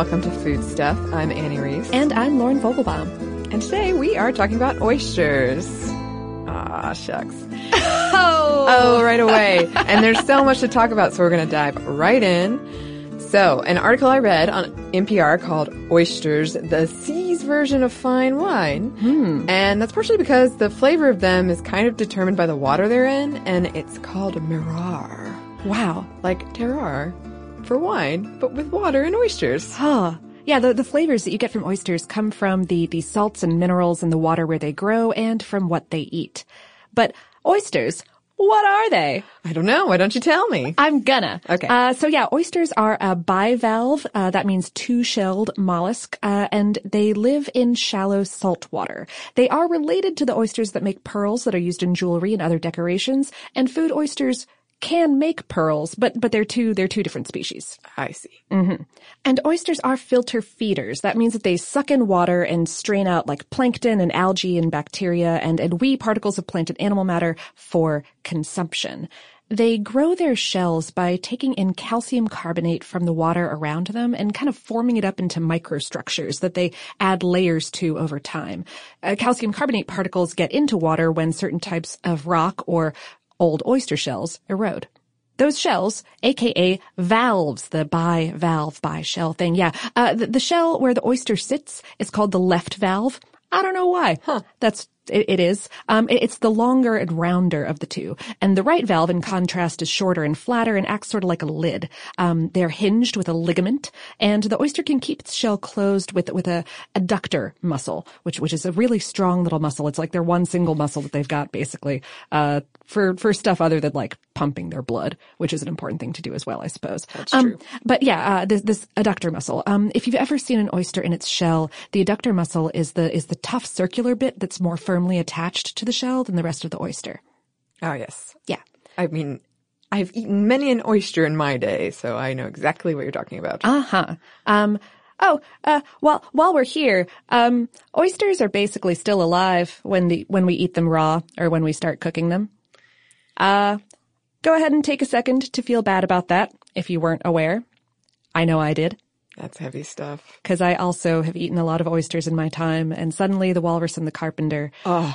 welcome to Food Stuff. I'm Annie Reese. And I'm Lauren Vogelbaum. And today we are talking about oysters. Ah, shucks. Oh, right away. And there's so much to talk about, so we're going to dive right in. So, an article I read on NPR called Oysters, the Sea's Version of Fine Wine. And that's partially because the flavor of them is kind of determined by the water they're in, and it's called mirar. Wow. Like terroir for wine, but with water and oysters. Huh. Yeah, the flavors that you get from oysters come from the salts and minerals in the water where they grow and from what they eat. But oysters, what are they? I don't know. Why don't you tell me? I'm gonna. Okay. So yeah, oysters are a bivalve, that means two-shelled mollusk, and they live in shallow salt water. They are related to the oysters that make pearls that are used in jewelry and other decorations, and food oysters can make pearls, but they're two different species. I see. Mm-hmm. And oysters are filter feeders. That means that they suck in water and strain out like plankton and algae and bacteria and wee particles of plant and animal matter for consumption. They grow their shells by taking in calcium carbonate from the water around them and kind of forming it up into microstructures that they add layers to over time. Calcium carbonate particles get into water when certain types of rock or old oyster shells erode. Those shells, aka valves, the bivalve, bi-shell thing, the shell where the oyster sits is called the left valve. I don't know why. It is. It's the longer and rounder of the two. And the right valve, in contrast, is shorter and flatter and acts sort of like a lid. They're hinged with a ligament, and the oyster can keep its shell closed with a adductor muscle, which is a really strong little muscle. It's like their one single muscle that they've got, basically, for stuff other than like pumping their blood, which is an important thing to do as well, I suppose. That's true. But yeah, this adductor muscle. If you've ever seen an oyster in its shell, the adductor muscle is the tough circular bit that's more firmly attached to the shell than the rest of the oyster. Oh, yes. Yeah. I mean, I've eaten many an oyster in my day, so I know exactly what you're talking about. Uh-huh. While we're here, oysters are basically still alive when we eat them raw or when we start cooking them. Go ahead and take a second to feel bad about that if you weren't aware. I know I did. That's heavy stuff. Because I also have eaten a lot of oysters in my time, and suddenly The Walrus and the Carpenter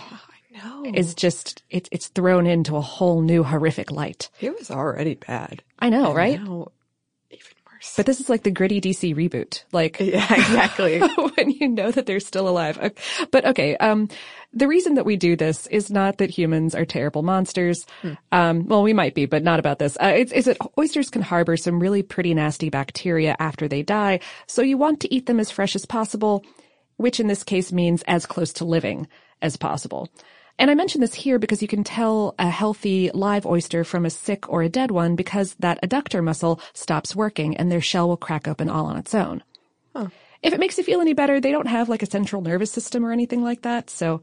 is just, it's thrown into a whole new horrific light. It was already bad. I know, and right? Now, even worse. But this is like the gritty DC reboot. Like, yeah, exactly. when you know that they're still alive. But okay, the reason that we do this is not that humans are terrible monsters. Well, we might be, but not about this. It's that oysters can harbor some really pretty nasty bacteria after they die, so you want to eat them as fresh as possible, which in this case means as close to living as possible. And I mention this here because you can tell a healthy live oyster from a sick or a dead one because that adductor muscle stops working and their shell will crack open all on its own. Huh. If it makes you feel any better, they don't have like a central nervous system or anything like that, so...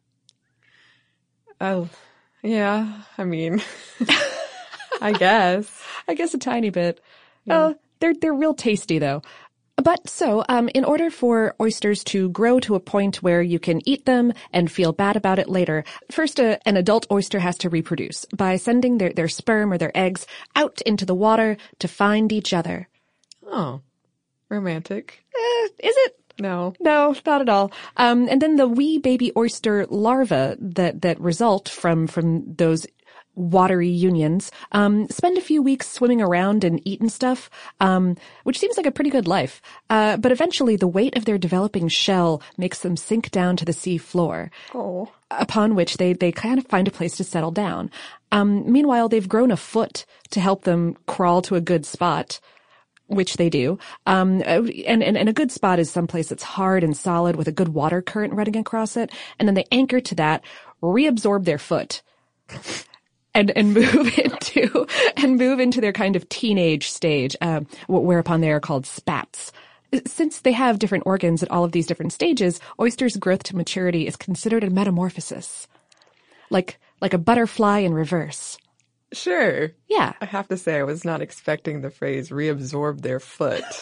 Oh, yeah. I mean, I guess a tiny bit. Yeah. They're real tasty though. But so, in order for oysters to grow to a point where you can eat them and feel bad about it later, first an adult oyster has to reproduce by sending their sperm or their eggs out into the water to find each other. Oh, romantic. Is it? No, not at all. And then the wee baby oyster larvae that result from those watery unions, spend a few weeks swimming around and eating stuff, which seems like a pretty good life. But eventually the weight of their developing shell makes them sink down to the sea floor. Oh. Upon which they kind of find a place to settle down. Meanwhile, they've grown a foot to help them crawl to a good spot, which they do. And a good spot is someplace that's hard and solid with a good water current running across it. And then they anchor to that, reabsorb their foot, and move into their kind of teenage stage, whereupon they are called spats. Since they have different organs at all of these different stages, oysters' growth to maturity is considered a metamorphosis. Like a butterfly in reverse. Sure. Yeah. I have to say I was not expecting the phrase reabsorb their foot.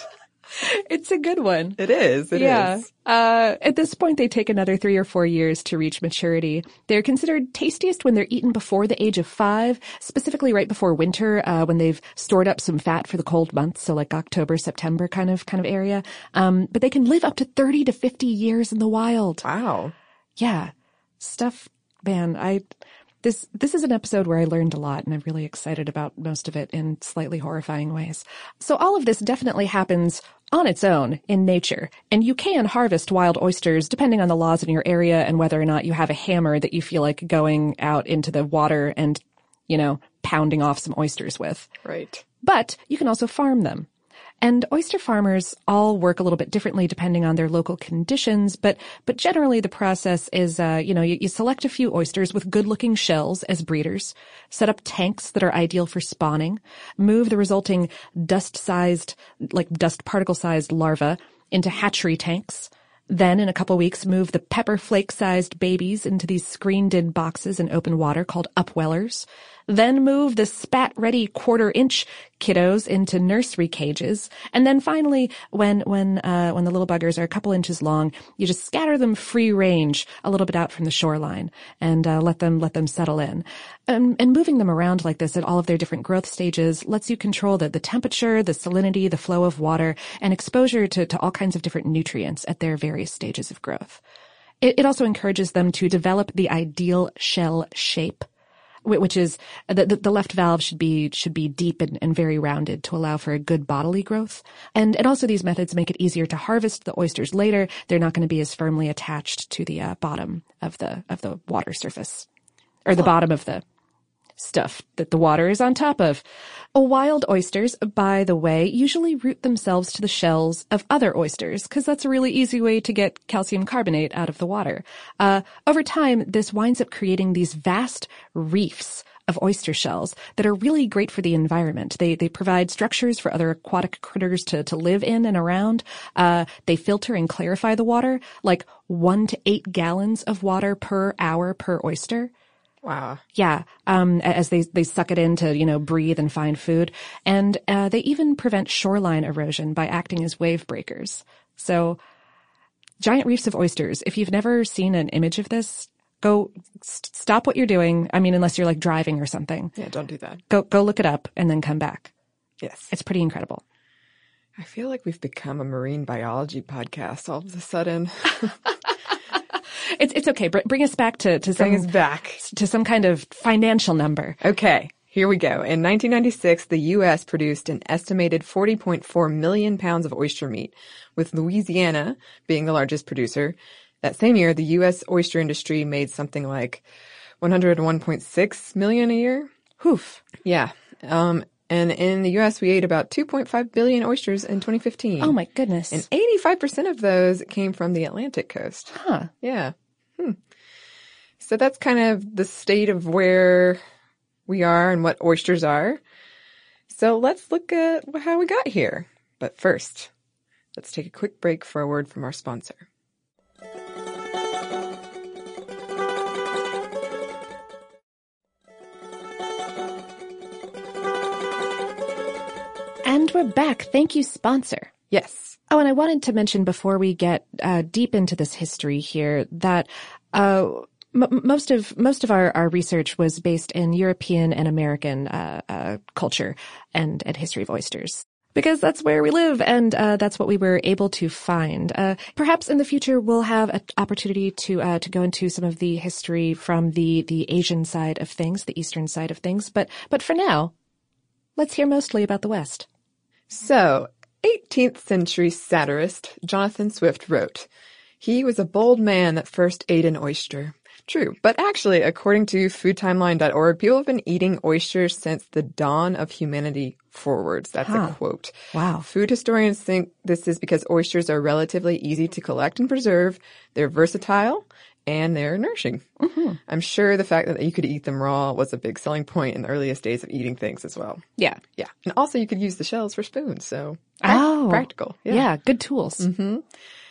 It's a good one. It is. It is. At this point, they take another 3 or 4 years to reach maturity. They're considered tastiest when they're eaten before the age of 5, specifically right before winter, when they've stored up some fat for the cold months, so like October, September kind of area. But they can live up to 30 to 50 years in the wild. Wow. Yeah. Stuff, man, This is an episode where I learned a lot, and I'm really excited about most of it in slightly horrifying ways. So all of this definitely happens on its own in nature, and you can harvest wild oysters depending on the laws in your area and whether or not you have a hammer that you feel like going out into the water and, pounding off some oysters with. Right. But you can also farm them. And oyster farmers all work a little bit differently depending on their local conditions, but generally the process is, you select a few oysters with good-looking shells as breeders, set up tanks that are ideal for spawning, move the resulting dust particle-sized larvae into hatchery tanks. Then, in a couple weeks, move the pepper flake-sized babies into these screened-in boxes in open water called upwellers. Then move the spat-ready quarter-inch kiddos into nursery cages. And then finally, when the little buggers are a couple inches long, you just scatter them free range a little bit out from the shoreline and let them settle in. And moving them around like this at all of their different growth stages lets you control the temperature, the salinity, the flow of water, and exposure to all kinds of different nutrients at their various stages of growth. It also encourages them to develop the ideal shell shape, which is the left valve should be deep and very rounded to allow for a good bodily growth. And also these methods make it easier to harvest the oysters later. They're not going to be as firmly attached to the bottom of the water surface, or the bottom of the stuff that the water is on top of. Wild oysters, by the way, usually root themselves to the shells of other oysters, because that's a really easy way to get calcium carbonate out of the water. Over time, this winds up creating these vast reefs of oyster shells that are really great for the environment. They provide structures for other aquatic critters to live in and around. They filter and clarify the water, like 1 to 8 gallons of water per hour per oyster. Wow. Yeah. As they suck it in to, breathe and find food. And, they even prevent shoreline erosion by acting as wave breakers. So giant reefs of oysters. If you've never seen an image of this, go stop what you're doing. I mean, unless you're like driving or something. Yeah, don't do that. Go look it up and then come back. Yes. It's pretty incredible. I feel like we've become a marine biology podcast all of a sudden. It's okay. Bring us back to some kind of financial number. Okay, here we go. In 1996, the U.S. produced an estimated 40.4 million pounds of oyster meat, with Louisiana being the largest producer. That same year, the U.S. oyster industry made something like 101.6 million a year. Hoof. Yeah. And in the U.S., we ate about 2.5 billion oysters in 2015. Oh, my goodness. And 85% of those came from the Atlantic coast. Huh. Yeah. So that's kind of the state of where we are and what oysters are. So let's look at how we got here. But first, let's take a quick break for a word from our sponsor. And we're back. Thank you, sponsor. Yes. Oh, and I wanted to mention before we get deep into this history here that most of our research was based in European and American culture and history of oysters, because that's where we live, and that's what we were able to find. Perhaps in the future we'll have an opportunity to go into some of the history from the Asian side of things, the Eastern side of things. But for now, let's hear mostly about the West. So, 18th century satirist Jonathan Swift wrote, "He was a bold man that first ate an oyster." True, but actually, according to foodtimeline.org, people have been eating oysters since the dawn of humanity forwards. That's a quote. Wow. Food historians think this is because oysters are relatively easy to collect and preserve, they're versatile, and they're nourishing. Mm-hmm. I'm sure the fact that you could eat them raw was a big selling point in the earliest days of eating things as well. Yeah. Yeah. And also you could use the shells for spoons, so practical. Yeah, good tools. Mm-hmm.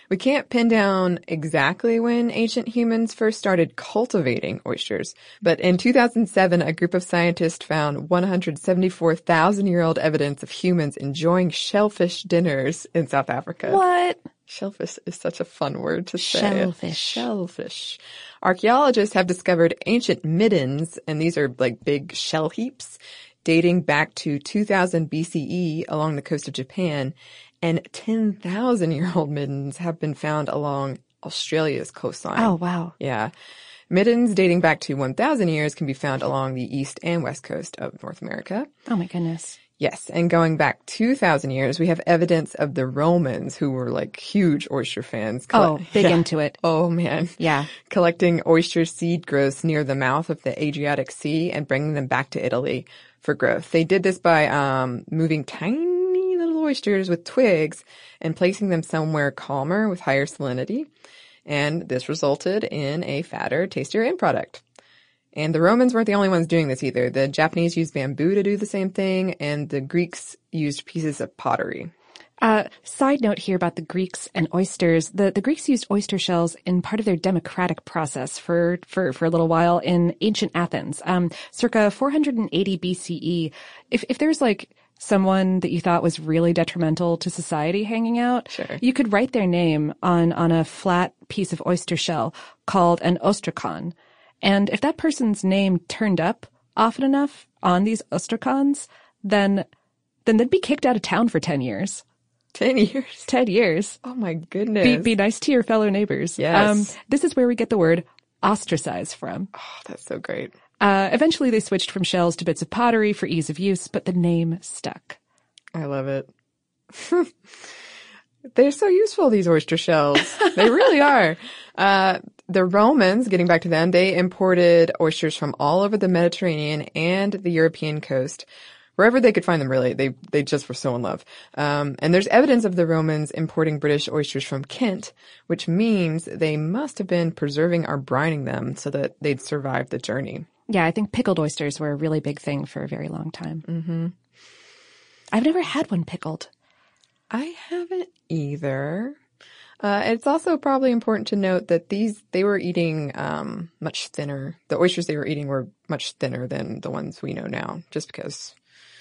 We can't pin down exactly when ancient humans first started cultivating oysters, but in 2007, a group of scientists found 174,000-year-old evidence of humans enjoying shellfish dinners in South Africa. What? Shellfish is such a fun word to say. Shellfish. Shellfish. Archaeologists have discovered ancient middens, and these are like big shell heaps, dating back to 2000 BCE along the coast of Japan, and 10,000-year-old middens have been found along Australia's coastline. Oh, wow. Yeah. Middens dating back to 1,000 years can be found along the east and west coast of North America. Oh, my goodness. Yes, and going back 2,000 years, we have evidence of the Romans, who were like huge oyster fans. Big into it. Oh, man. Yeah. Collecting oyster seed growths near the mouth of the Adriatic Sea and bringing them back to Italy for growth. They did this by moving tiny little oysters with twigs and placing them somewhere calmer with higher salinity. And this resulted in a fatter, tastier end product. And the Romans weren't the only ones doing this either. The Japanese used bamboo to do the same thing, and the Greeks used pieces of pottery. Side note here about the Greeks and oysters. The Greeks used oyster shells in part of their democratic process for a little while in ancient Athens. Circa 480 BCE. If there's like someone that you thought was really detrimental to society hanging out, Sure. You could write their name on a flat piece of oyster shell called an ostracon. And if that person's name turned up often enough on these ostracons, then they'd be kicked out of town for 10 years. 10 years? 10 years. Oh my goodness. Be nice to your fellow neighbors. Yes. This is where we get the word ostracize from. Oh, that's so great. Eventually they switched from shells to bits of pottery for ease of use, but the name stuck. I love it. They're so useful, these oyster shells. They really are. The Romans, getting back to them, they imported oysters from all over the Mediterranean and the European coast. Wherever they could find them, really. They just were so in love. And there's evidence of the Romans importing British oysters from Kent, which means they must have been preserving or brining them so that they'd survive the journey. Yeah, I think pickled oysters were a really big thing for a very long time. Mm-hmm. I've never had one pickled. I haven't either. It's also probably important to note that they were eating much thinner. The oysters they were eating were much thinner than the ones we know now, just because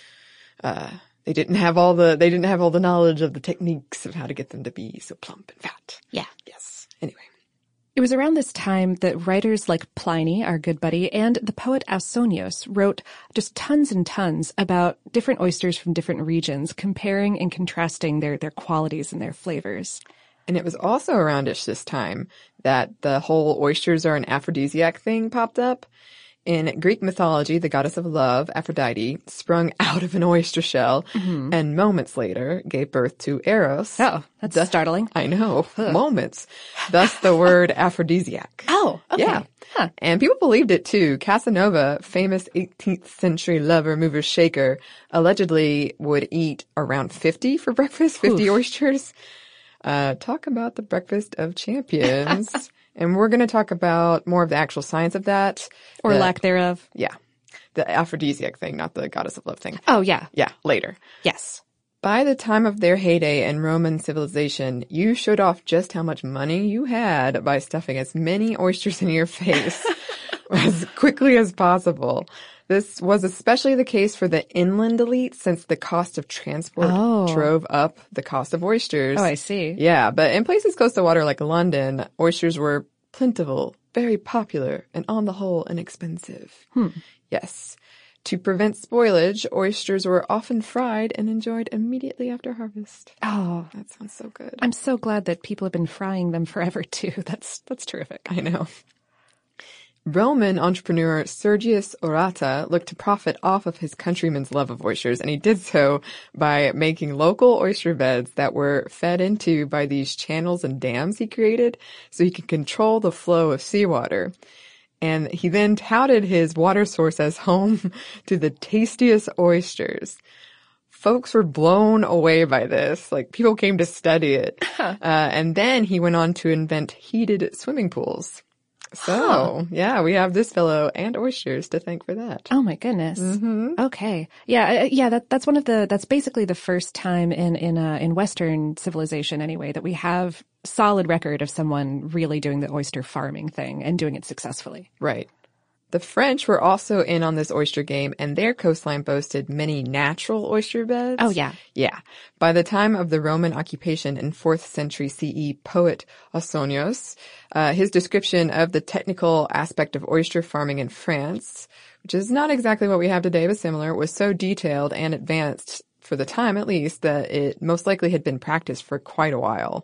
they didn't have all the knowledge of the techniques of how to get them to be so plump and fat. Yeah. Yes. Anyway. It was around this time that writers like Pliny, our good buddy, and the poet Ausonius wrote just tons and tons about different oysters from different regions, comparing and contrasting their qualities and their flavors. And it was also aroundish this time that the whole oysters are an aphrodisiac thing popped up. In Greek mythology, the goddess of love, Aphrodite, sprung out of an oyster shell and moments later gave birth to Eros. Oh, that's startling. I know. Moments. Thus the word aphrodisiac. Oh, okay. Yeah. Huh. And people believed it too. Casanova, famous 18th century lover, mover, shaker, allegedly would eat around 50 for breakfast, 50 oysters. Talk about the breakfast of champions. And we're going to talk about more of the actual science of that. Or lack thereof. Yeah. The aphrodisiac thing, not the goddess of love thing. Oh, yeah. Yeah, later. Yes. By the time of their heyday in Roman civilization, you showed off just how much money you had by stuffing as many oysters in your face as quickly as possible. This was especially the case for the inland elite since the cost of transport drove up the cost of oysters. Oh, I see. Yeah, but in places close to water like London, oysters were plentiful, very popular, and on the whole inexpensive. Yes. To prevent spoilage, oysters were often fried and enjoyed immediately after harvest. Oh, That sounds so good. I'm so glad that people have been frying them forever too. That's terrific. I know. Roman entrepreneur Sergius Orata looked to profit off of his countrymen's love of oysters, and he did so by making local oyster beds that were fed into by these channels and dams he created so he could control the flow of seawater. And he then touted his water source as home to the tastiest oysters. Folks were blown away by this. Like, people came to study it. And then he went on to invent heated swimming pools. So, yeah, we have this fellow and oysters to thank for that. Oh my goodness. Okay. Yeah. That's basically the first time in Western civilization anyway that we have solid record of someone really doing the oyster farming thing and doing it successfully. Right. The French were also in on this oyster game, and their coastline boasted many natural oyster beds. Oh, yeah. Yeah. By the time of the Roman occupation in 4th century CE, poet Ausonius, his description of the technical aspect of oyster farming in France, which is not exactly what we have today, but similar, was so detailed and advanced, for the time at least, that it most likely had been practiced for quite a while.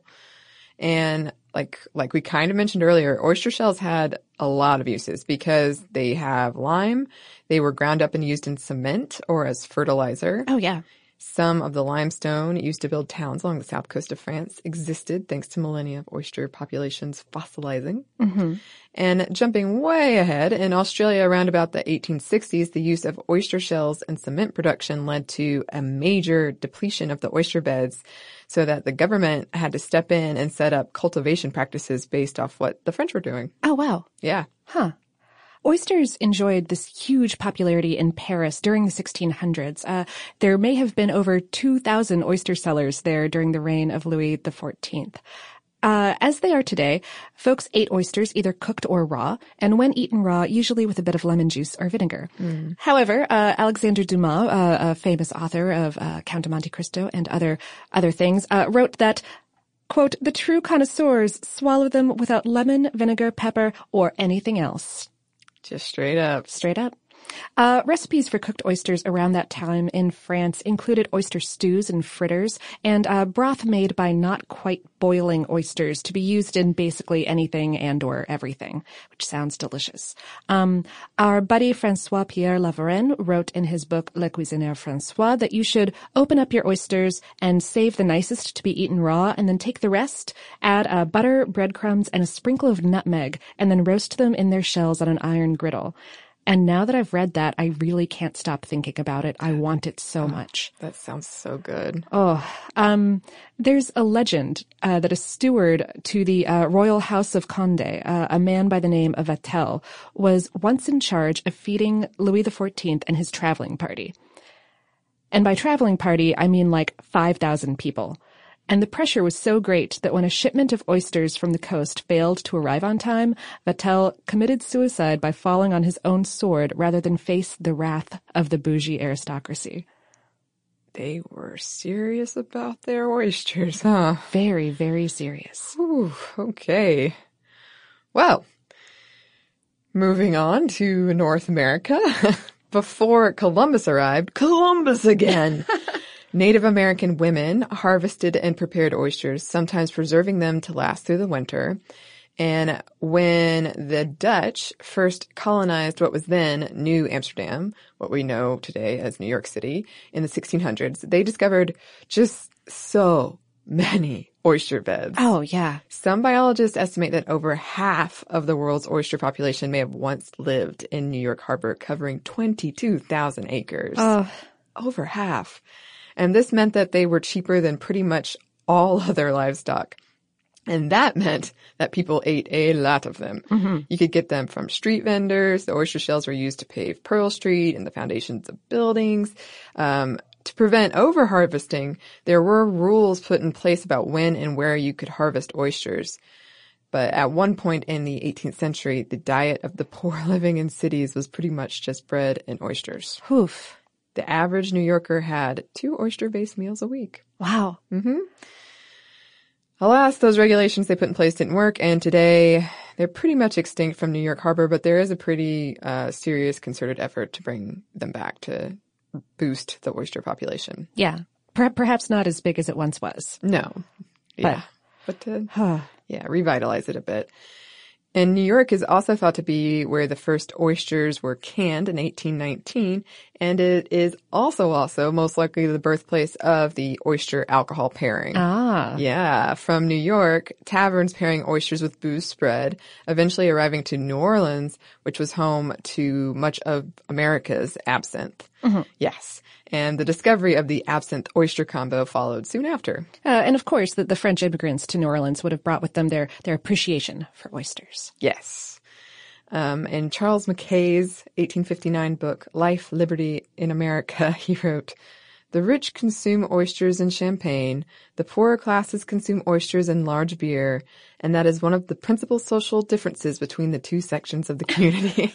And like we kind of mentioned earlier, oyster shells had a lot of uses because they have lime. They were ground up and used in cement or as fertilizer. Oh, yeah. Some of the limestone used to build towns along the south coast of France existed thanks to millennia of oyster populations fossilizing. Mm-hmm. And jumping way ahead, in Australia around about the 1860s, the use of oyster shells and cement production led to a major depletion of the oyster beds, so that the government had to step in and set up cultivation practices based off what the French were doing. Oh, wow. Yeah. Huh. Oysters enjoyed this huge popularity in Paris during the 1600s. There may have been over 2,000 oyster cellars there during the reign of Louis XIV. As they are today, folks ate oysters either cooked or raw, and when eaten raw, usually with a bit of lemon juice or vinegar. Mm. However, Alexandre Dumas, a famous author of Count of Monte Cristo and other things, wrote that, quote, "The true connoisseurs swallow them without lemon, vinegar, pepper, or anything else." Just straight up. Straight up. Recipes for cooked oysters around that time in France included oyster stews and fritters, and broth made by not quite boiling oysters to be used in basically anything and or everything, which sounds delicious. Our buddy Francois Pierre Lavarenne wrote in his book Le Cuisinier François that you should open up your oysters and save the nicest to be eaten raw, and then take the rest, add butter, breadcrumbs, and a sprinkle of nutmeg, and then roast them in their shells on an iron griddle. And now that I've read that, I really can't stop thinking about it. I want it so much. That sounds so good. There's a legend that a steward to the royal house of Condé, a man by the name of Vatel, was once in charge of feeding Louis XIV and his traveling party. And by traveling party, I mean like 5,000 people. And the pressure was so great that when a shipment of oysters from the coast failed to arrive on time, Vatel committed suicide by falling on his own sword rather than face the wrath of the bougie aristocracy. They were serious about their oysters, huh? Very, very serious. Ooh, okay. Well, moving on to North America. Before Columbus arrived, Columbus again! Native American women harvested and prepared oysters, sometimes preserving them to last through the winter. And when the Dutch first colonized what was then New Amsterdam, what we know today as New York City, in the 1600s, they discovered just so many oyster beds. Oh, yeah. Some biologists estimate that over half of the world's oyster population may have once lived in New York Harbor, covering 22,000 acres. Over half. And this meant that they were cheaper than pretty much all other livestock. And that meant that people ate a lot of them. Mm-hmm. You could get them from street vendors. The oyster shells were used to pave Pearl Street and the foundations of buildings. To prevent over-harvesting, there were rules put in place about when and where you could harvest oysters. But at one point in the 18th century, the diet of the poor living in cities was pretty much just bread and oysters. Oof. The average New Yorker had 2 oyster-based meals a week. Wow. Mm-hmm. Alas, those regulations they put in place didn't work, and today they're pretty much extinct from New York Harbor, but there is a pretty serious concerted effort to bring them back to boost the oyster population. Yeah. Perhaps not as big as it once was. No. Yeah. But to revitalize it a bit. And New York is also thought to be where the first oysters were canned in 1819, and it is also most likely the birthplace of the oyster alcohol pairing. Ah. Yeah, from New York, taverns pairing oysters with booze spread, eventually arriving to New Orleans, which was home to much of America's absinthe. Mm-hmm. Yes. And the discovery of the absinthe-oyster combo followed soon after. And of course, the French immigrants to New Orleans would have brought with them their appreciation for oysters. Yes. In Charles Mackay's 1859 book, Life, Liberty in America, he wrote, The rich consume oysters and champagne. The poorer classes consume oysters and large beer. And that is one of the principal social differences between the two sections of the community.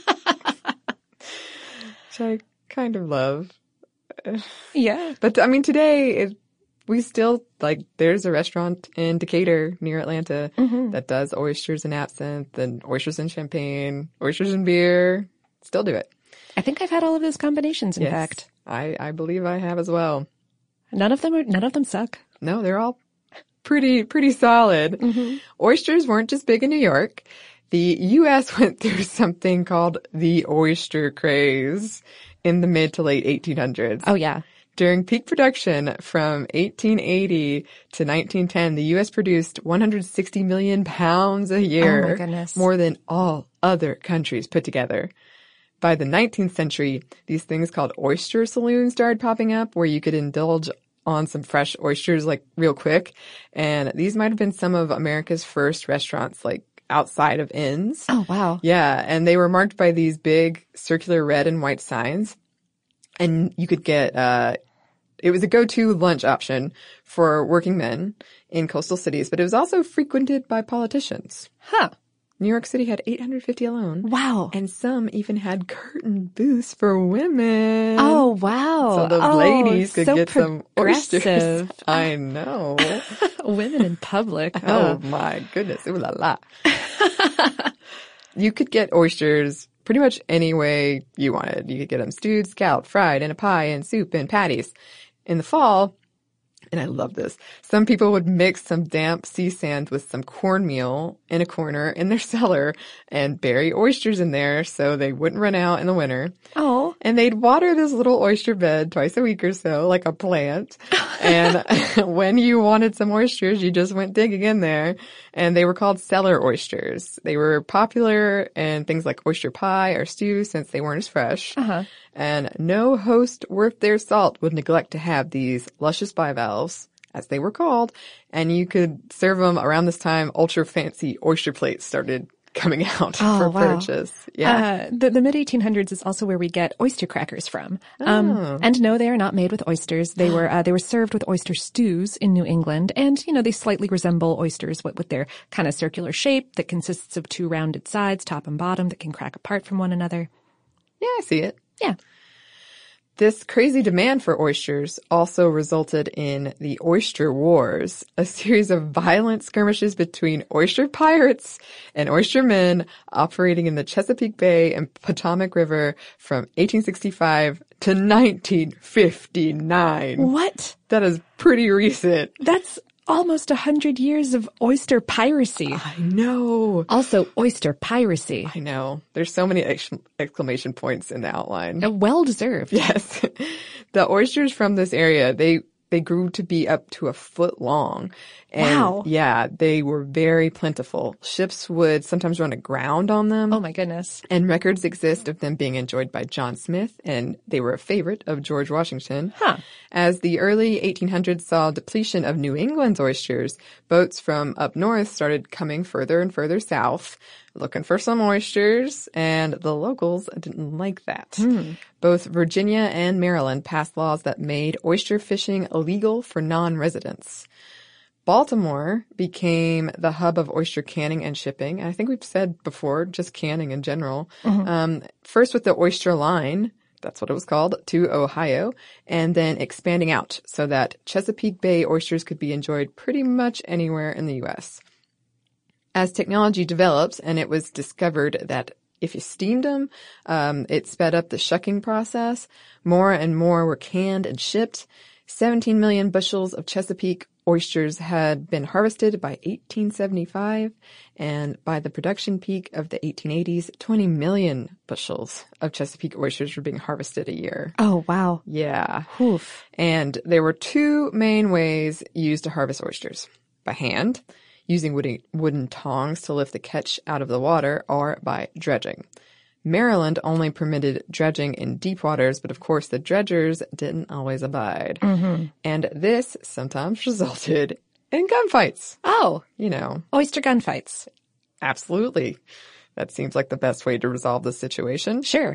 Which I kind of love. Yeah. But I mean, today we still, like, there's a restaurant in Decatur near Atlanta that does oysters and absinthe and oysters and champagne, oysters and beer. Still do it. I think I've had all of those combinations, in fact. I believe I have as well. None of them suck. No, they're all pretty solid. Oysters weren't just big in New York. The U.S. went through something called the oyster craze in the mid to late 1800s. Oh, yeah. During peak production from 1880 to 1910, the U.S. produced 160 million pounds a year. Oh, my goodness. More than all other countries put together. By the 19th century, these things called oyster saloons started popping up where you could indulge on some fresh oysters like real quick. And these might have been some of America's first restaurants, like outside of inns. Oh, wow. Yeah. And they were marked by these big circular red and white signs. And you could get, it was a go-to lunch option for working men in coastal cities, but it was also frequented by politicians. Huh. New York City had 850 alone. Wow. And some even had curtain booths for women. Oh, wow. So the ladies could so get some oysters. progressive. I know. Women in public. Oh my goodness. Ooh la la. You could get oysters pretty much any way you wanted. You could get them stewed, scalloped, fried, in a pie, in soup, in patties. In the fall, and I love this, some people would mix some damp sea sand with some cornmeal in a corner in their cellar and bury oysters in there so they wouldn't run out in the winter. Oh. And they'd water this little oyster bed twice a week or so, like a plant. And when you wanted some oysters, you just went digging in there. And they were called cellar oysters. They were popular in things like oyster pie or stew since they weren't as fresh. And no host worth their salt would neglect to have these luscious bivalves, as they were called. And you could serve them around this time. Ultra fancy oyster plates started coming out for purchase. Yeah. The mid-1800s is also where we get oyster crackers from. And no, they are not made with oysters. They were served with oyster stews in New England. And, you know, they slightly resemble oysters with their kind of circular shape that consists of two rounded sides, top and bottom, that can crack apart from one another. Yeah, I see it. Yeah. This crazy demand for oysters also resulted in the Oyster Wars, a series of violent skirmishes between oyster pirates and oystermen operating in the Chesapeake Bay and Potomac River from 1865 to 1959. What? That is pretty recent. That's almost 100 years of oyster piracy. I know. Also, oyster piracy. I know. There's so many exclamation points in the outline. Well deserved. Yes. The oysters from this area, they grew to be up to a foot long. And wow. Yeah, they were very plentiful. Ships would sometimes run aground on them. Oh my goodness. And records exist of them being enjoyed by John Smith, and they were a favorite of George Washington. As the early 1800s saw depletion of New England's oysters, boats from up north started coming further and further south, looking for some oysters, and the locals didn't like that. Both Virginia and Maryland passed laws that made oyster fishing illegal for non-residents. Baltimore became the hub of oyster canning and shipping. I think we've said before, just canning in general. First with the oyster line, that's what it was called, to Ohio, and then expanding out so that Chesapeake Bay oysters could be enjoyed pretty much anywhere in the U.S. As technology developed and it was discovered that if you steamed them, it sped up the shucking process. More and more were canned and shipped. 17 million bushels of Chesapeake oysters had been harvested by 1875, and by the production peak of the 1880s, 20 million bushels of Chesapeake oysters were being harvested a year. Oh, wow. Yeah. Oof. And there were two main ways used to harvest oysters. By hand, using wooden tongs to lift the catch out of the water, or by dredging. Maryland only permitted dredging in deep waters, but of course the dredgers didn't always abide. And this sometimes resulted in gunfights. Oh. You know. Oyster gunfights. Absolutely. That seems like the best way to resolve the situation. Sure.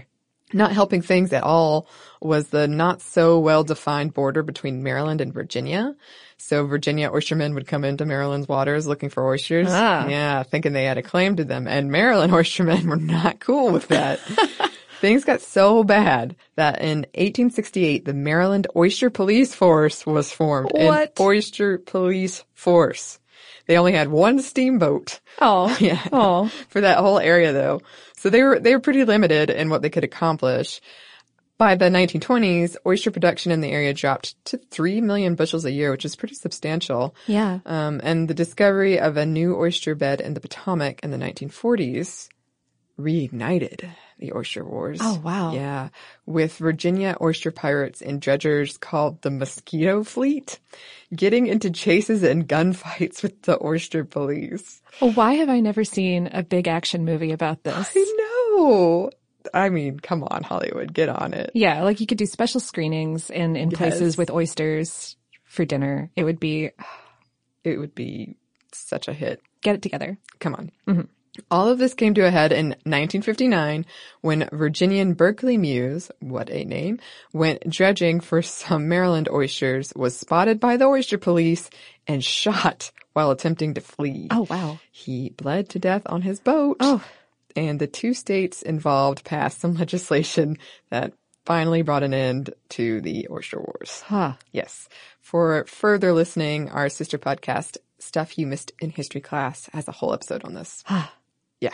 Not helping things at all was the not so well-defined border between Maryland and Virginia. So Virginia oystermen would come into Maryland's waters looking for oysters. Ah. Yeah, thinking they had a claim to them. And Maryland oystermen were not cool with that. Things got so bad that in 1868, the Maryland Oyster Police Force was formed. What? An oyster police force. They only had one steamboat. Oh, Yeah. oh, For that whole area, though. So they were pretty limited in what they could accomplish. By the 1920s, oyster production in the area dropped to 3 million bushels a year, which is pretty substantial. yeah. And the discovery of a new oyster bed in the Potomac in the 1940s reignited the oyster wars. Oh, wow. Yeah. With Virginia oyster pirates and dredgers called the Mosquito Fleet getting into chases and gunfights with the oyster police. Well, why have I never seen a big action movie about this? I know. I mean, come on, Hollywood, get on it. Yeah, like you could do special screenings in places with oysters for dinner. It would be such a hit. get it together. Come on. Mm-hmm. All of this came to a head in 1959 when Virginian Berkeley Muse, what a name, went dredging for some Maryland oysters, was spotted by the oyster police, and shot while attempting to flee. Oh, wow. He bled to death on his boat. Oh. And the two states involved passed some legislation that finally brought an end to the oyster wars. Huh. Yes. For further listening, our sister podcast, Stuff You Missed in History Class, has a whole episode on this. Yeah.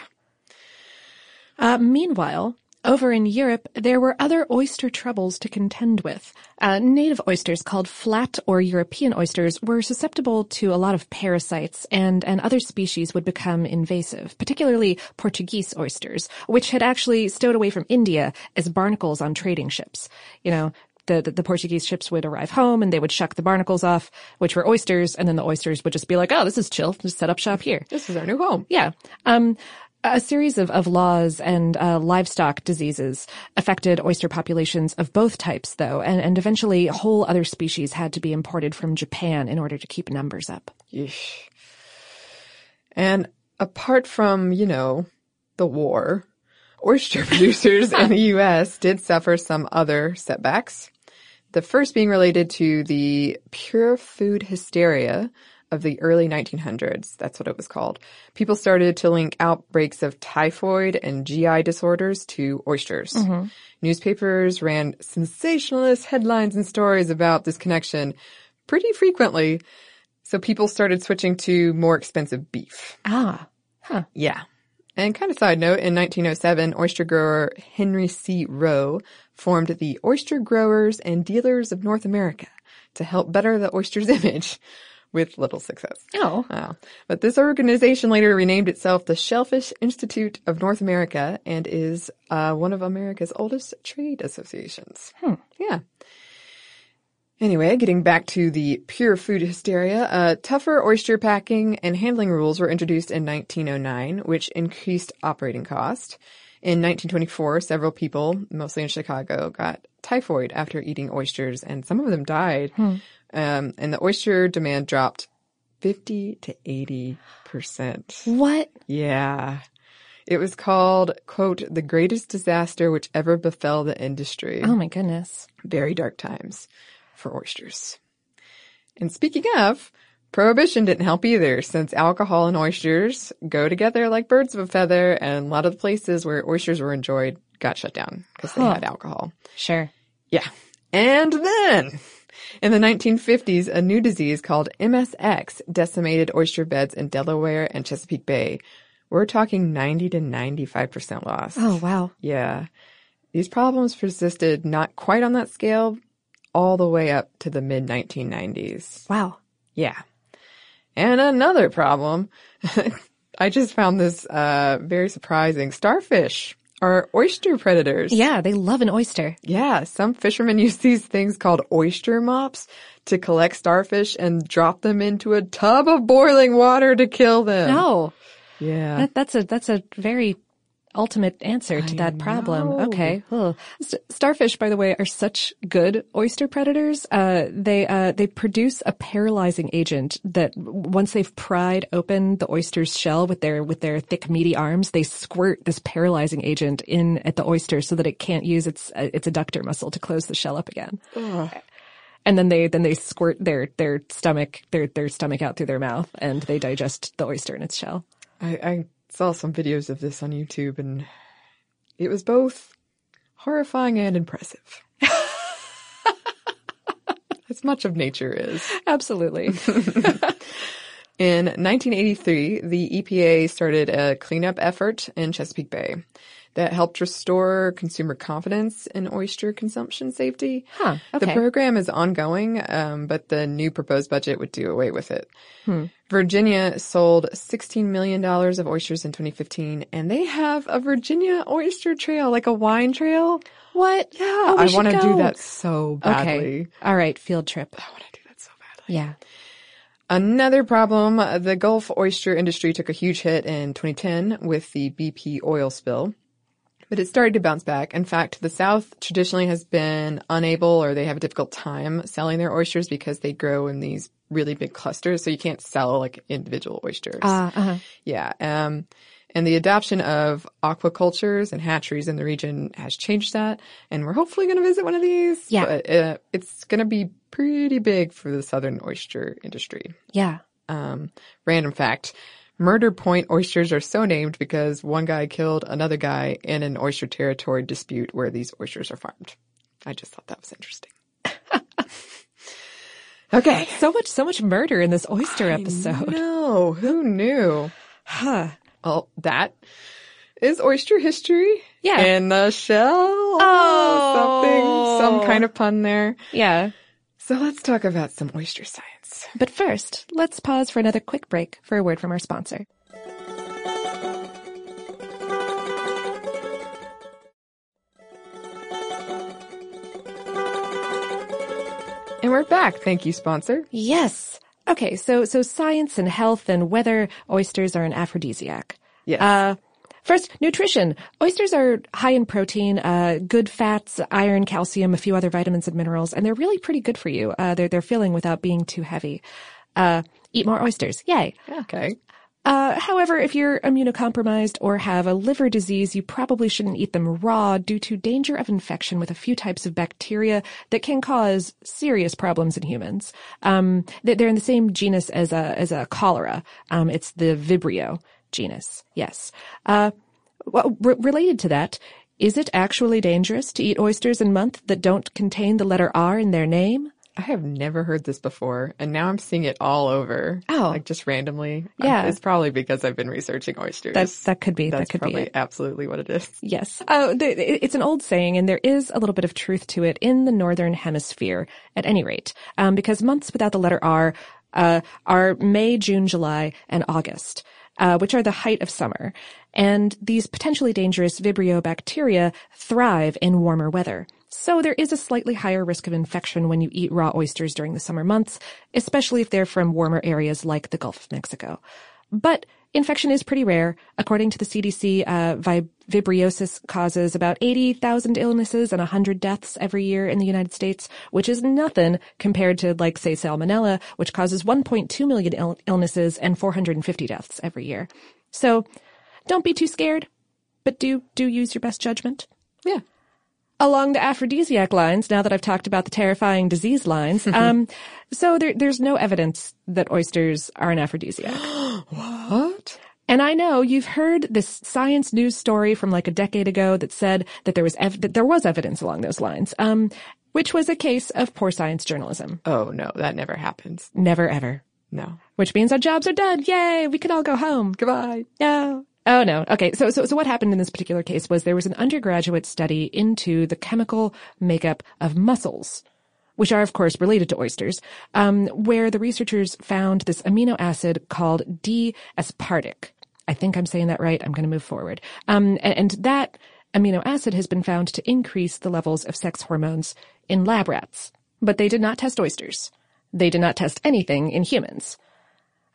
Meanwhile, over in Europe, there were other oyster troubles to contend with. Native oysters called flat or European oysters were susceptible to a lot of parasites, and other species would become invasive, particularly Portuguese oysters, which had actually stowed away from India as barnacles on trading ships. You know, the Portuguese ships would arrive home and they would shuck the barnacles off, which were oysters, and then the oysters would just be like, oh, this is chill, just set up shop here. This is our new home. Yeah. A series of laws and livestock diseases affected oyster populations of both types, though, and eventually whole other species had to be imported from Japan in order to keep numbers up. Yeesh. And apart from, the war, oyster producers in the U.S. did suffer some other setbacks. The first being related to the pure food hysteria of the early 1900s. That's what it was called. People started to link outbreaks of typhoid and GI disorders to oysters. Mm-hmm. Newspapers ran sensationalist headlines and stories about this connection pretty frequently, so people started switching to more expensive beef. Ah, huh. Yeah. And kind of side note, in 1907, oyster grower Henry C. Rowe formed the Oyster Growers and Dealers of North America to help better the oyster's image. With little success. Oh. But this organization later renamed itself the Shellfish Institute of North America and is one of America's oldest trade associations. Yeah. Anyway, getting back to the pure food hysteria, tougher oyster packing and handling rules were introduced in 1909, which increased operating cost. In 1924, several people, mostly in Chicago, got typhoid after eating oysters, and some of them died. And the oyster demand dropped 50 to 80%. What? Yeah. It was called, quote, the greatest disaster which ever befell the industry. Oh, my goodness. Very dark times for oysters. And speaking of, prohibition didn't help either, since alcohol and oysters go together like birds of a feather, and a lot of the places where oysters were enjoyed got shut down because they had alcohol. Sure. Yeah. And then, in the 1950s, a new disease called MSX decimated oyster beds in Delaware and Chesapeake Bay. We're talking 90 to 95% loss. Oh, wow. Yeah. These problems persisted not quite on that scale all the way up to the mid-1990s. Wow. Yeah. And another problem, I just found this very surprising. Starfish are oyster predators. Yeah, they love an oyster. Yeah, some fishermen use these things called oyster mops to collect starfish and drop them into a tub of boiling water to kill them. No. Yeah. That's a very ultimate answer to that problem. know. Okay. Oh. Starfish, by the way, are such good oyster predators. They produce a paralyzing agent that once they've pried open the oyster's shell with their thick, meaty arms, they squirt this paralyzing agent in at the oyster so that it can't use its adductor muscle to close the shell up again. Ugh. And then they squirt their stomach out through their mouth, and they digest the oyster in its shell. I saw some videos of this on YouTube, and it was both horrifying and impressive. As much of nature is. Absolutely. In 1983, the EPA started a cleanup effort in Chesapeake Bay that helped restore consumer confidence in oyster consumption safety. Huh, okay. The program is ongoing, but the new proposed budget would do away with it. Virginia sold $16 million of oysters in 2015, and they have a Virginia oyster trail, like a wine trail. What? Yeah, Oh, I want to do that so badly. Okay. All right, field trip. I want to do that so badly. Yeah. Another problem, the Gulf oyster industry took a huge hit in 2010 with the BP oil spill. But it started to bounce back. In fact, the South traditionally has been unable, or they have a difficult time selling their oysters because they grow in these really big clusters. So you can't sell like individual oysters. Yeah. And the adoption of aquacultures and hatcheries in the region has changed that. And we're hopefully going to visit one of these. Yeah. But it's going to be pretty big for the southern oyster industry. Yeah. Random fact. Murder Point oysters are so named because one guy killed another guy in an oyster territory dispute where these oysters are farmed. I just thought that was interesting. Okay. So much murder in this oyster episode. No, who knew? Huh. Well, that is oyster history. Yeah. In the shell. Some kind of pun there. Yeah. So let's talk about some oyster science. But first, let's pause for another quick break for a word from our sponsor. And we're back. Thank you, sponsor. Yes. Okay, so science and health and whether oysters are an aphrodisiac. Yes. First, nutrition. Oysters are high in protein, good fats, iron, calcium, a few other vitamins and minerals, and they're really pretty good for you. They're filling without being too heavy. Eat more oysters. Yay. Okay. However, if you're immunocompromised or have a liver disease, you probably shouldn't eat them raw due to danger of infection with a few types of bacteria that can cause serious problems in humans. They're in the same genus as a cholera. It's the Vibrio genus. Yes. Related to that, is it actually dangerous to eat oysters in month that don't contain the letter R in their name? I have never heard this before, and now I'm seeing it all over. Oh. Like just randomly. Yeah. It's probably because I've been researching oysters. That could be. That's that could probably be it. absolutely what it is. Yes. It's an old saying, and there is a little bit of truth to it in the Northern Hemisphere, at any rate, because months without the letter R are May, June, July, and August, which are the height of summer. And these potentially dangerous Vibrio bacteria thrive in warmer weather. So there is a slightly higher risk of infection when you eat raw oysters during the summer months, especially if they're from warmer areas like the Gulf of Mexico. But infection is pretty rare. According to the CDC, vibriosis causes about 80,000 illnesses and 100 deaths every year in the United States, which is nothing compared to, like, say, salmonella, which causes 1.2 million illnesses and 450 deaths every year. So don't be too scared, but do use your best judgment. Yeah. Along the aphrodisiac lines, now that I've talked about the terrifying disease lines, so there's no evidence that oysters are an aphrodisiac. What? And I know you've heard this science news story from like a decade ago that said that there was evidence along those lines, which was a case of poor science journalism. Oh, no, that never happens. Never, ever. No. Which means our jobs are done. Yay! We can all go home. Goodbye. No. Oh, no. Okay. So what happened in this particular case was there was an undergraduate study into the chemical makeup of mussels, which are, of course, related to oysters, where the researchers found this amino acid called D-aspartic. I think I'm saying that right. I'm going to move forward. And that amino acid has been found to increase the levels of sex hormones in lab rats. But they did not test oysters. They did not test anything in humans.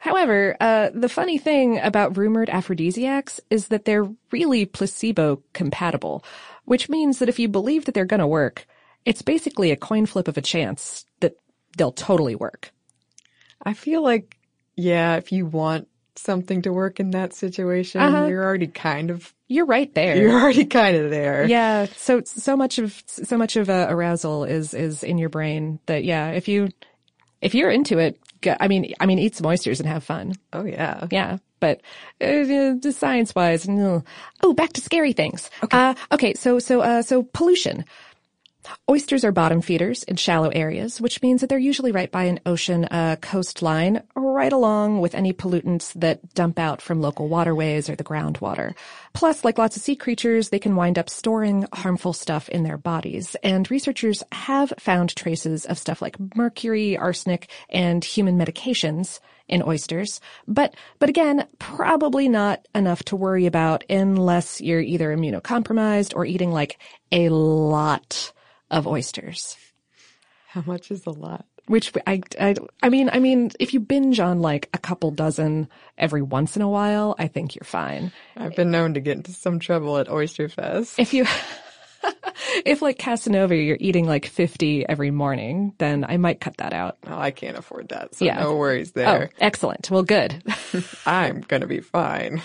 However, the funny thing about rumored aphrodisiacs is that they're really placebo compatible, which means that if you believe that they're going to work, it's basically a coin flip of a chance that they'll totally work. I feel like, yeah, if you want something to work in that situation, you're already kind of right there. You're already kind of there. Yeah. So much of arousal is in your brain that, yeah, if you're into it, I mean, eat some oysters and have fun. Oh yeah. Yeah. But science wise, no. Oh, back to scary things. Okay. So pollution. Oysters are bottom feeders in shallow areas, which means that they're usually right by an ocean coastline, right along with any pollutants that dump out from local waterways or the groundwater. Plus, like lots of sea creatures, they can wind up storing harmful stuff in their bodies. And researchers have found traces of stuff like mercury, arsenic, and human medications in oysters. But again, probably not enough to worry about unless you're either immunocompromised or eating like a lot of oysters. How much is a lot? Which I mean, if you binge on like a couple dozen every once in a while, I think you're fine. I've been known to get into some trouble at Oyster Fest. If like Casanova, you're eating like 50 every morning, then I might cut that out. Oh, I can't afford that, so no worries there. Oh, excellent. Well, good. I'm gonna be fine.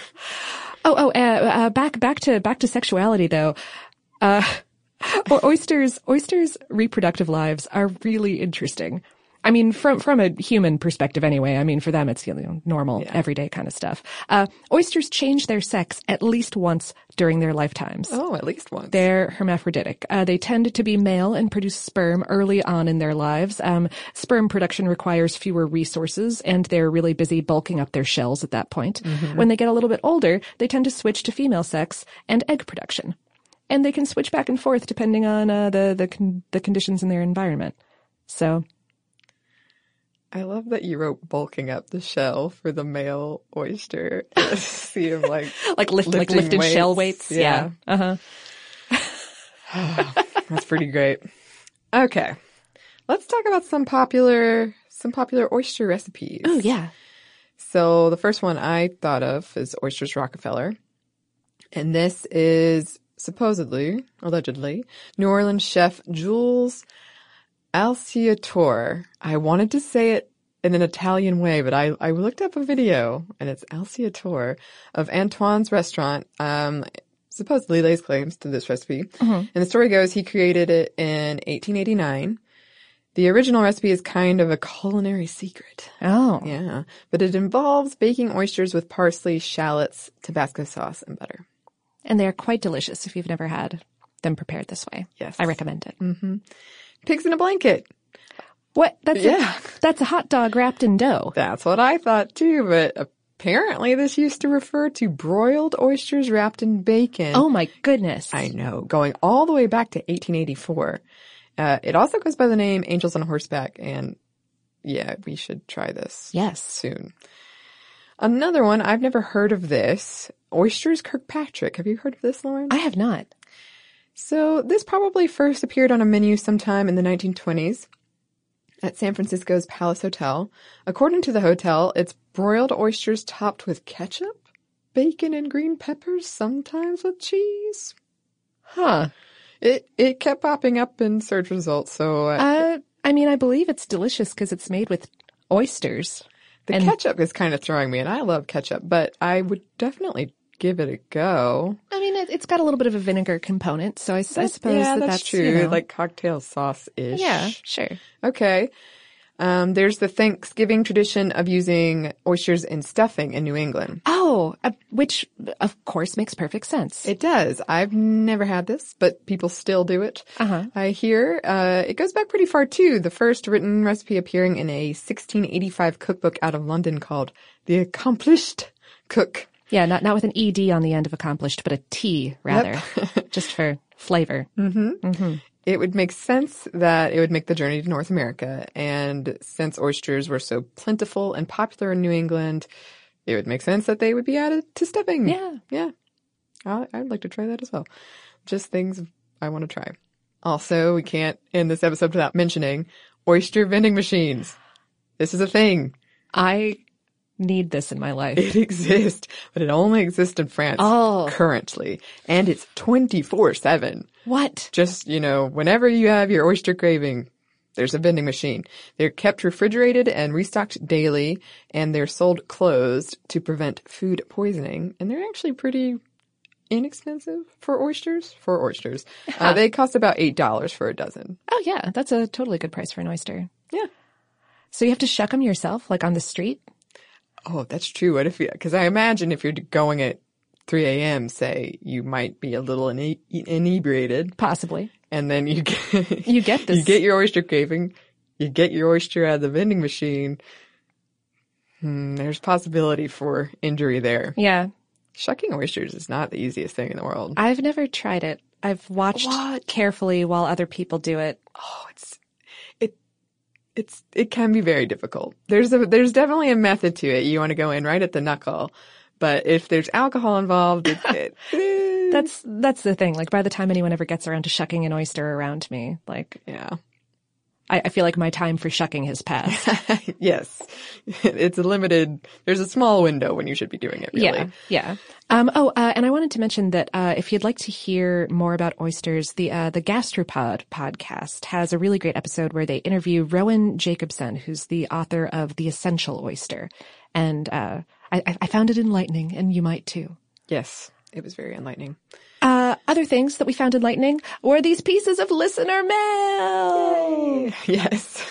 Back to sexuality though. Oysters' reproductive lives are really interesting. I mean, from a human perspective anyway. I mean, for them, it's normal, everyday kind of stuff. Oysters change their sex at least once during their lifetimes. Oh, at least once. They're hermaphroditic. They tend to be male and produce sperm early on in their lives. Sperm production requires fewer resources, and they're really busy bulking up their shells at that point. Mm-hmm. When they get a little bit older, they tend to switch to female sex and egg production. And they can switch back and forth depending on the conditions in their environment. So, I love that you wrote bulking up the shell for the male oyster. See him like lifting weights. Shell weights. Yeah. That's pretty great. Okay, let's talk about some popular oyster recipes. Oh yeah. So the first one I thought of is Oysters Rockefeller, and this is allegedly, New Orleans chef Jules Alciatore. I wanted to say it in an Italian way, but I looked up a video, and it's Alciatore of Antoine's restaurant. Supposedly lays claims to this recipe. Mm-hmm. And the story goes he created it in 1889. The original recipe is kind of a culinary secret. Oh. Yeah. But it involves baking oysters with parsley, shallots, Tabasco sauce, and butter. And they're quite delicious if you've never had them prepared this way. Yes. I recommend it. Mm-hmm. Pigs in a blanket. What? That's a hot dog wrapped in dough. That's what I thought too, but apparently this used to refer to broiled oysters wrapped in bacon. Oh my goodness. I know. Going all the way back to 1884. It also goes by the name Angels on Horseback, and yeah, we should try this. Yes. Soon. Another one, I've never heard of this. Oysters Kirkpatrick. Have you heard of this, Lauren? I have not. So this probably first appeared on a menu sometime in the 1920s at San Francisco's Palace Hotel. According to the hotel, it's broiled oysters topped with ketchup, bacon, and green peppers, sometimes with cheese. Huh. It kept popping up in search results, so... I mean, I believe it's delicious because it's made with oysters. The ketchup is kind of throwing me, and I love ketchup, but I would definitely give it a go. I mean, it's got a little bit of a vinegar component, so I suppose that's true. Like cocktail sauce-ish. Yeah, sure. Okay. There's the Thanksgiving tradition of using oysters in stuffing in New England. Oh, which of course makes perfect sense. It does. I've never had this, but people still do it. Uh-huh. I hear it goes back pretty far too. The first written recipe appearing in a 1685 cookbook out of London called The Accomplished Cook. Yeah, not with an ED on the end of accomplished, but a T rather, just for flavor. Mm-hmm. Mm-hmm. It would make sense that it would make the journey to North America. And since oysters were so plentiful and popular in New England, it would make sense that they would be added to stuffing. Yeah. Yeah. I'd like to try that as well. Just things I want to try. Also, we can't end this episode without mentioning oyster vending machines. This is a thing. I need this in my life. It exists, but it only exists in France currently. And it's 24/7. What? Just, whenever you have your oyster craving, there's a vending machine. They're kept refrigerated and restocked daily, and they're sold closed to prevent food poisoning. And they're actually pretty inexpensive for oysters. They cost about $8 for a dozen. Oh, yeah. That's a totally good price for an oyster. Yeah. So you have to shuck them yourself, like on the street? Oh, that's true. Because I imagine if you're going at 3 a.m., say, you might be a little inebriated. Possibly. And then you get you get your oyster craving, you get your oyster out of the vending machine. There's possibility for injury there. Yeah. Shucking oysters is not the easiest thing in the world. I've never tried it. I've watched carefully while other people do it. Oh, it can be very difficult. There's definitely a method to it. You want to go in right at the knuckle. But if there's alcohol involved, That's the thing. Like, by the time anyone ever gets around to shucking an oyster around me, yeah. I feel like my time for shucking has passed. Yes. It's there's a small window when you should be doing it, really. Yeah. And I wanted to mention that, if you'd like to hear more about oysters, the Gastropod podcast has a really great episode where they interview Rowan Jacobson, who's the author of The Essential Oyster. And, I found it enlightening, and you might too. Yes, it was very enlightening. Other things that we found enlightening were these pieces of listener mail. Yay. Yes.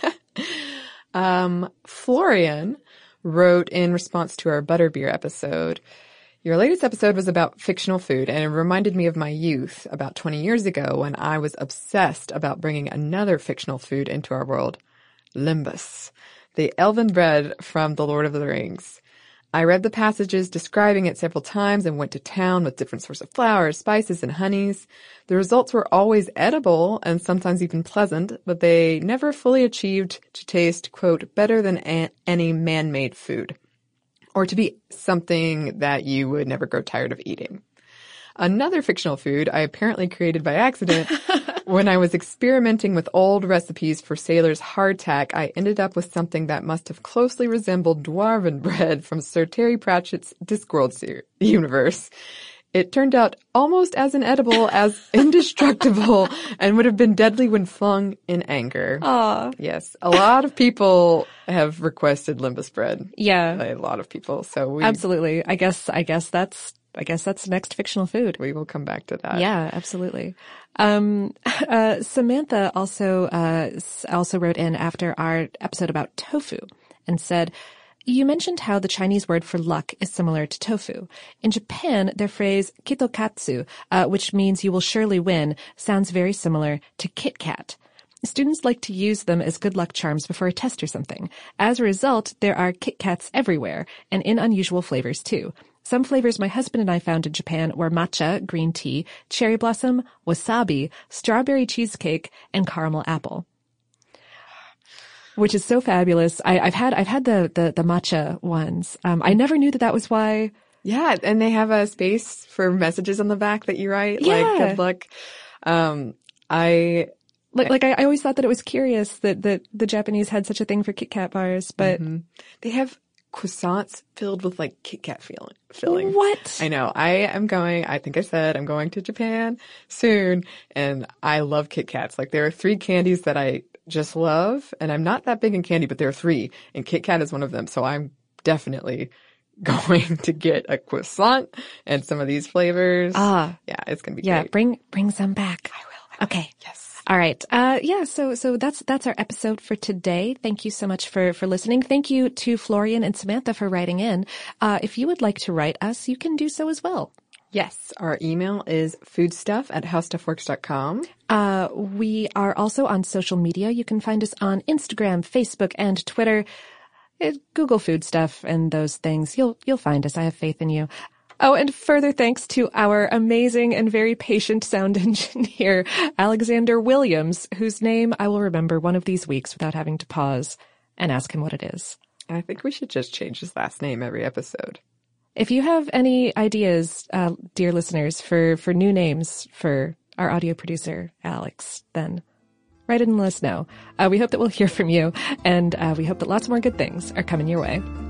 Florian wrote in response to our Butterbeer episode, "Your latest episode was about fictional food, and it reminded me of my youth about 20 years ago when I was obsessed about bringing another fictional food into our world, limbus, the elven bread from The Lord of the Rings. I read the passages describing it several times and went to town with different sorts of flours, spices, and honeys. The results were always edible and sometimes even pleasant, but they never fully achieved to taste, quote, better than any man-made food, or to be something that you would never grow tired of eating. Another fictional food I apparently created by accident. When I was experimenting with old recipes for sailors' hardtack, I ended up with something that must have closely resembled dwarven bread from Sir Terry Pratchett's Discworld universe. It turned out almost as inedible as indestructible and would have been deadly when flung in anger." Aw. Yes. A lot of people have requested limbus bread. Yeah. A lot of people. So Absolutely. I guess that's next fictional food. We will come back to that. Yeah, absolutely. Samantha also wrote in after our episode about tofu and said, "You mentioned how the Chinese word for luck is similar to tofu. In Japan, their phrase kitokatsu, which means you will surely win, sounds very similar to Kit Kat. Students like to use them as good luck charms before a test or something. As a result, there are Kit Kats everywhere, and in unusual flavors too. Some flavors my husband and I found in Japan were matcha, green tea, cherry blossom, wasabi, strawberry cheesecake, and caramel apple." Which is so fabulous. I've had the matcha ones. I never knew that was why. Yeah, and they have a space for messages on the back that you write, Yeah. like good luck. I always thought that it was curious that the Japanese had such a thing for Kit Kat bars, but they have croissants filled with like Kit Kat filling. What? I know. I think I said I'm going to Japan soon, and I love Kit Kats. Like, there are 3 candies that I just love, and I'm not that big in candy, but there are 3, and Kit Kat is one of them. So I'm definitely going to get a croissant and some of these flavors. Yeah, it's going to be great. Bring some back. I will. Okay. Yes. All right. So that's our episode for today. Thank you so much for listening. Thank you to Florian and Samantha for writing in. If you would like to write us, you can do so as well. Yes. Our email is foodstuff@howstuffworks.com. We are also on social media. You can find us on Instagram, Facebook, and Twitter. Google food stuff and those things. You'll find us. I have faith in you. Oh, and further thanks to our amazing and very patient sound engineer, Alexander Williams, whose name I will remember one of these weeks without having to pause and ask him what it is. I think we should just change his last name every episode. If you have any ideas, dear listeners, for new names for our audio producer, Alex, then write it and let us know. We hope that we'll hear from you, and we hope that lots more good things are coming your way.